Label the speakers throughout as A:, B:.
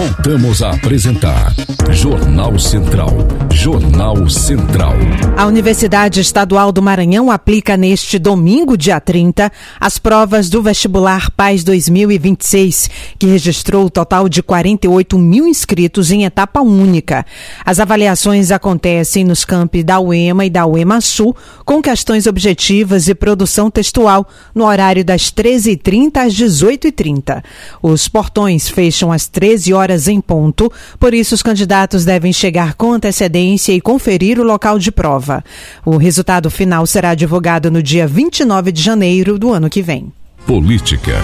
A: Voltamos a apresentar Jornal Central. Jornal Central.
B: A Universidade Estadual do Maranhão aplica neste domingo, dia 30, as provas do vestibular PAS 2026, que registrou o total de 48 mil inscritos em etapa única. As avaliações acontecem nos campi da UEMA e da UEMA Sul, com questões objetivas e produção textual, no horário das 13h30 às 18h30. Os portões fecham às 13 horas em ponto, por isso os candidatos devem chegar com antecedência e conferir o local de prova. O resultado final será divulgado no dia 29 de janeiro do ano que vem.
A: Política.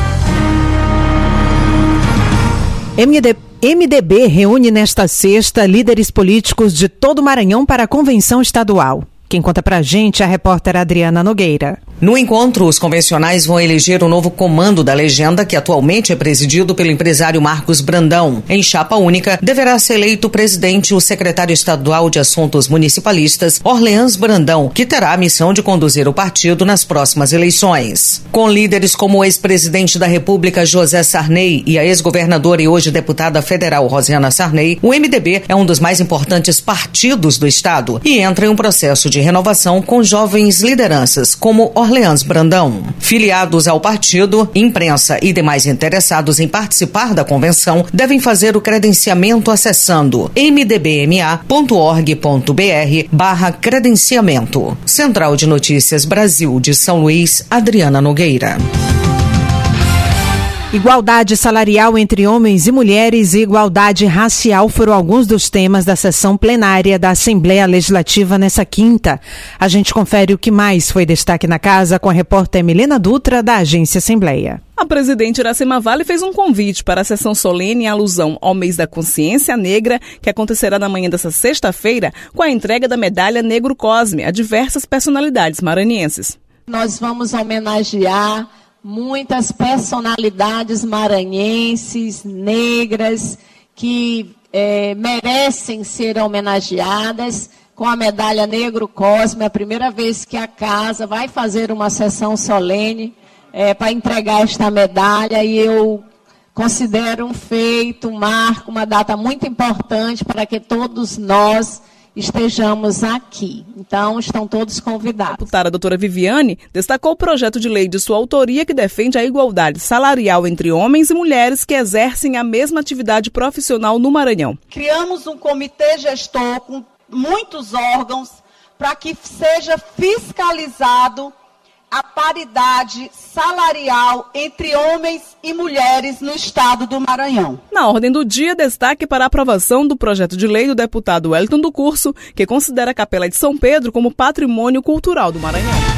B: MDB reúne nesta sexta líderes políticos de todo o Maranhão para a convenção estadual. Quem conta pra gente é a repórter Adriana Nogueira.
C: No encontro, os convencionais vão eleger o novo comando da legenda, que atualmente é presidido pelo empresário Marcos Brandão. Em chapa única, deverá ser eleito o presidente e o secretário estadual de Assuntos Municipalistas, Orleans Brandão, que terá a missão de conduzir o partido nas próximas eleições. Com líderes como o ex-presidente da República, José Sarney, e a ex-governadora e hoje deputada federal, Rosiana Sarney, o MDB é um dos mais importantes partidos do estado e entra em um processo de renovação com jovens lideranças, como Orleans Brandão. Filiados ao partido, imprensa e demais interessados em participar da convenção devem fazer o credenciamento acessando mdbma.org.br/credenciamento. Central de Notícias Brasil de São Luís, Adriana Nogueira.
B: Igualdade salarial entre homens e mulheres e igualdade racial foram alguns dos temas da sessão plenária da Assembleia Legislativa nessa quinta. A gente confere o que mais foi destaque na casa com a repórter Milena Dutra, da Agência Assembleia.
D: A presidente Iracema Vale fez um convite para a sessão solene em alusão ao mês da consciência negra, que acontecerá na manhã desta sexta-feira, com a entrega da medalha Negro Cosme a diversas personalidades maranhenses.
E: Nós vamos homenagear muitas personalidades maranhenses, negras, que merecem ser homenageadas com a medalha Negro Cosme. É a primeira vez que a casa vai fazer uma sessão solene para entregar esta medalha, e eu considero um feito, um marco, uma data muito importante para que todos nós estejamos aqui. Então, estão todos convidados.
D: A deputada doutora Viviane destacou o projeto de lei de sua autoria que defende a igualdade salarial entre homens e mulheres que exercem a mesma atividade profissional no Maranhão.
F: Criamos um comitê gestor com muitos órgãos para que seja fiscalizado a paridade salarial entre homens e mulheres no estado do Maranhão.
D: Na ordem do dia, destaque para a aprovação do projeto de lei do deputado Wellington do Curso, que considera a Capela de São Pedro como patrimônio cultural do Maranhão.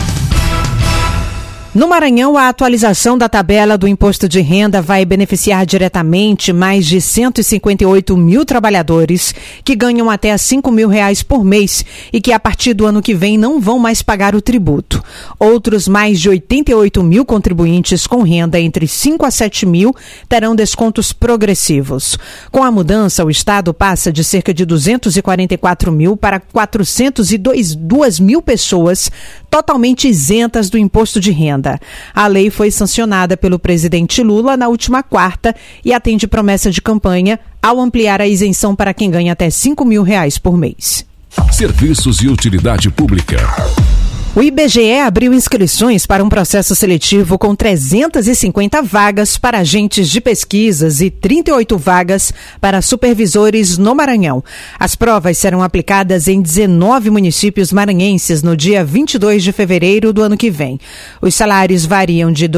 B: No Maranhão, a atualização da tabela do imposto de renda vai beneficiar diretamente mais de 158 mil trabalhadores que ganham até R$5 mil por mês e que a partir do ano que vem não vão mais pagar o tributo. Outros mais de 88 mil contribuintes com renda entre 5 a 7 mil terão descontos progressivos. Com a mudança, o Estado passa de cerca de 244 mil para 402 mil pessoas totalmente isentas do imposto de renda. A lei foi sancionada pelo presidente Lula na última quarta e atende promessa de campanha ao ampliar a isenção para quem ganha até R$5 mil por mês.
A: Serviços e utilidade pública.
B: O IBGE abriu inscrições para um processo seletivo com 350 vagas para agentes de pesquisas e 38 vagas para supervisores no Maranhão. As provas serão aplicadas em 19 municípios maranhenses no dia 22 de fevereiro do ano que vem. Os salários variam de R$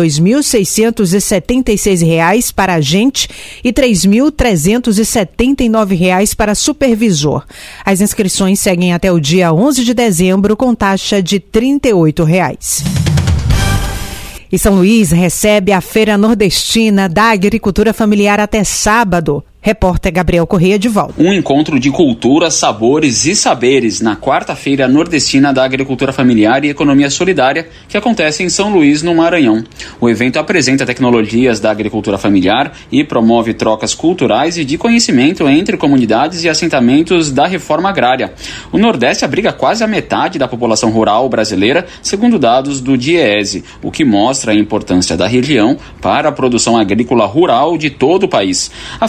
B: 2.676 para agente e R$ 3.379 para supervisor. As inscrições seguem até o dia 11 de dezembro com taxa de R$ 38. E São Luís recebe a Feira Nordestina da Agricultura Familiar até sábado. Repórter Gabriel Correia de volta.
G: Um encontro de cultura, sabores e saberes na quarta-feira nordestina da Agricultura Familiar e Economia Solidária, que acontece em São Luís, no Maranhão. O evento apresenta tecnologias da agricultura familiar e promove trocas culturais e de conhecimento entre comunidades e assentamentos da reforma agrária. O Nordeste abriga quase a metade da população rural brasileira, segundo dados do DIEESE, o que mostra a importância da região para a produção agrícola rural de todo o país. A Feira Nordestina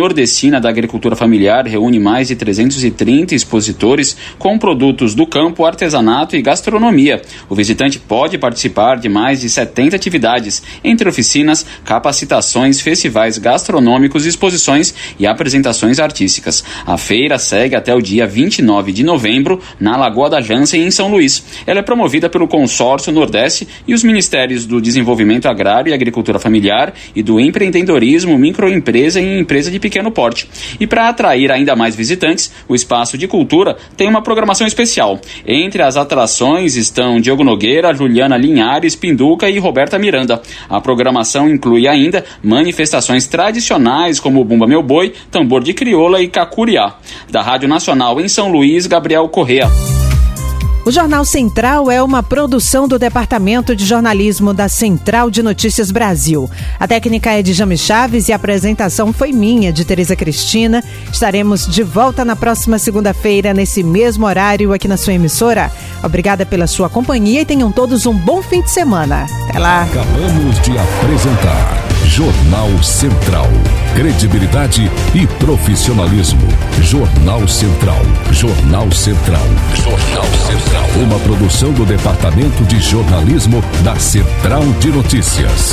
G: Nordestina da Agricultura Familiar reúne mais de 330 expositores com produtos do campo, artesanato e gastronomia. O visitante pode participar de mais de 70 atividades, entre oficinas, capacitações, festivais gastronômicos, exposições e apresentações artísticas. A feira segue até o dia 29 de novembro, na Lagoa da Jansen, em São Luís. Ela é promovida pelo Consórcio Nordeste e os Ministérios do Desenvolvimento Agrário e Agricultura Familiar e do Empreendedorismo, Microempresa e Empresa de Pequeno Porte. E para atrair ainda mais visitantes, o Espaço de Cultura tem uma programação especial. Entre as atrações estão Diogo Nogueira, Juliana Linhares, Pinduca e Roberta Miranda. A programação inclui ainda manifestações tradicionais como Bumba Meu Boi, Tambor de Crioula e Cacuriá. Da Rádio Nacional em São Luís, Gabriel Correa.
B: O Jornal Central é uma produção do Departamento de Jornalismo da Central de Notícias Brasil. A técnica é de James Chaves e a apresentação foi minha, de Tereza Cristina. Estaremos de volta na próxima segunda-feira, nesse mesmo horário, aqui na sua emissora. Obrigada pela sua companhia e tenham todos um bom fim de semana. Até lá.
A: Acabamos de apresentar Jornal Central. Credibilidade e profissionalismo. Jornal Central. Jornal Central. Jornal Central. Uma produção do Departamento de Jornalismo da Central de Notícias.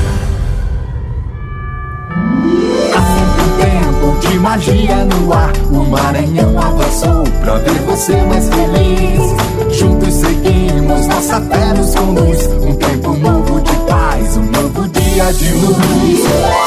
H: De magia no ar, o Maranhão avançou pra ver você mais feliz. Juntos seguimos, nossa fé nos conduz. Um tempo novo de paz, um novo dia de luz.